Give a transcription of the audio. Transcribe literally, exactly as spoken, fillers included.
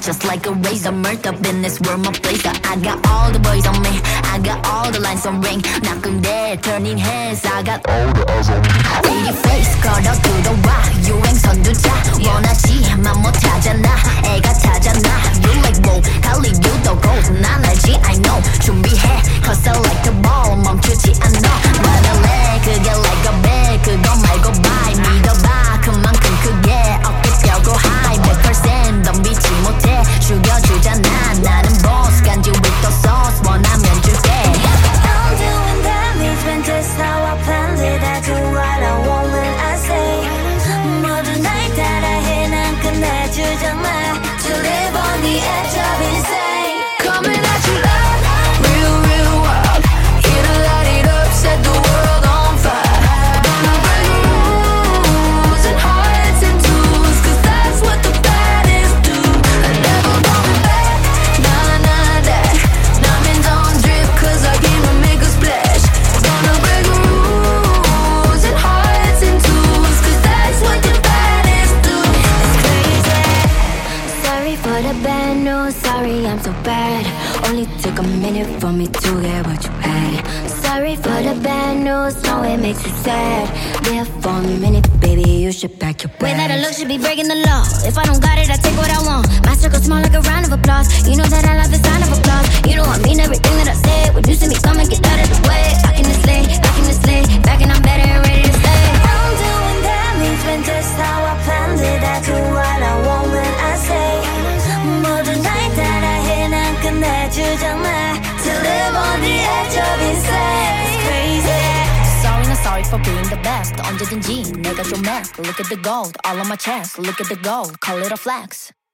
just like a razor. Murked up in this world, my blazer. I got all the boys on me, I got all the lines on ring. 나쁜데 turning heads, I got all the eyes on me. Pretty face, 걸어 들어와 유행선 두자. 원하지만 못하잖아, 애가 타잖아. You like whoa, 달리 you도 gold. 난 알지, I know. 준비해, cause I like the ball. 멈추지 않아, 말할래 그게 like a bag. 그거 말고 bye, 믿어봐 그만큼 크게 어깨 펴고 high. 백 퍼센트 덤비지 못해, 죽여주잖아. 나는 boss, 간지 with the sauce. 원하면 줄게. I'm doing damage when that's how I planned it. I do what I want when I say. 모두 날 따라해, 난 끝내주잖아. To live on the edge of insane. Coming at you loud, real, real wild. Here to light it up, set the world on fire. Gonna break rules and hearts and tools, cause that's what the baddest do. I never going back, nah, nah, that. Diamonds don't drip, cause I came to make a splash. Gonna break rules and hearts and tools, cause that's what the baddest do. It's crazy. Sorry for the bad news, sorry I'm so bad. Only took a minute for me to get what you had. Sorry for the bad news, no it makes you sad. Live for a minute, baby, you should pack your bags. Way that I look should be breaking the law. If I don't got it, I take what I want. My circle small like a round of applause. You know that I love the sound of applause. You know I mean everything that I said. When you see me coming, get out of the way. Back in the sleigh, back in the sleigh, back and I'm better and ready to stay. I'm doing damage when that's how I planned it. I do what I want when I say. 모두 날 따라해, 난 끝내주잖아. To live on the edge of insane. It's crazy. Sorry, not sorry for being the best. 언제든지 내가 좀 mad. Look at the gold, all on my chest. Look at the gold, call it a flex.